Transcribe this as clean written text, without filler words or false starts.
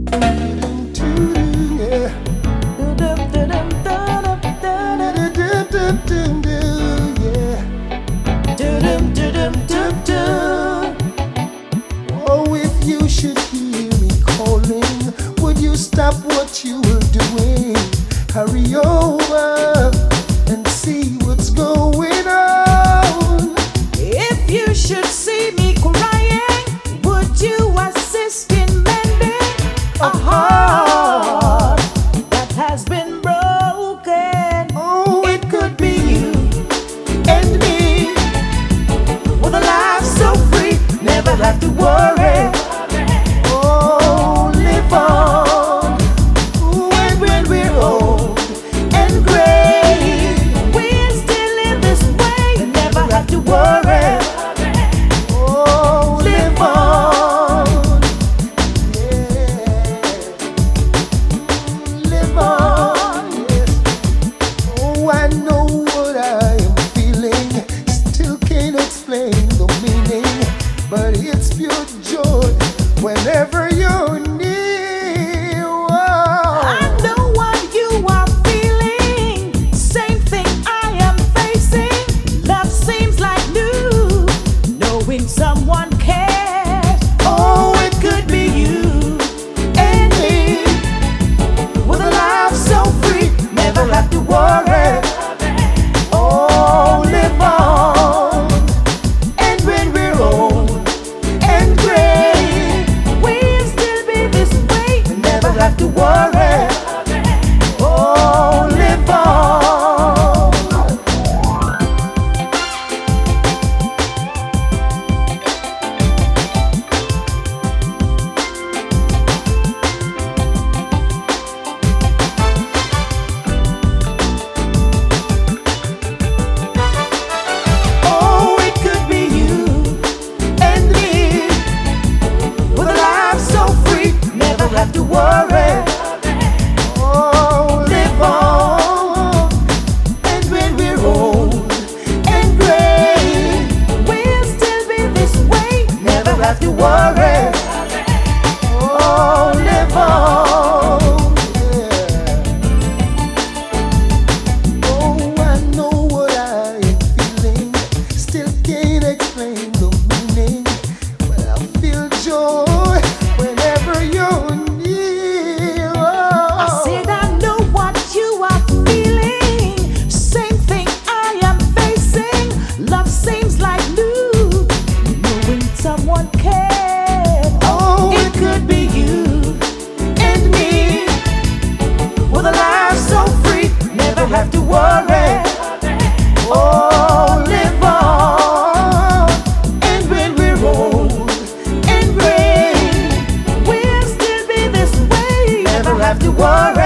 Oh, if you should hear me calling, would you stop what you were doing? Hurry over and see what's going on. If you should see me crying, would you assist in mending a heart that has been broken? Oh, It could be you and me, with a life so free, never have to worry. oh, live on. And when we're old and gray, we're still in this way, never have to worry. Oh, live on. Yeah. Live on. Yes. Oh, I know what I am feeling. Still can't explain the meaning, but it's pure joy whenever you're near. Oh. I know what you are feeling, same thing I am facing. Love seems like new, knowing someone cares. Oh, it could be you and me, with a life so free, never have to worry. Oh, live on. And when we're old and gray, we'll still be this way, never have to worry. Oh, live on. Oh, it could be you and me, with a life so free, never have to worry. Oh, live on. And when we're old and gray, we'll still be this way, never have to worry. Oh, live on. Yeah. Oh, I know what I am feeling. Still can't explain the meaning, but I feel joy whenever you're near. I said I know what you are feeling, same thing I am facing. Love seems like new, knowing someone cares. Oh, It could be you and me, with a life so free, never have to worry. oh, live on. And when we're old and gray, we'll still be this way, never have to worry.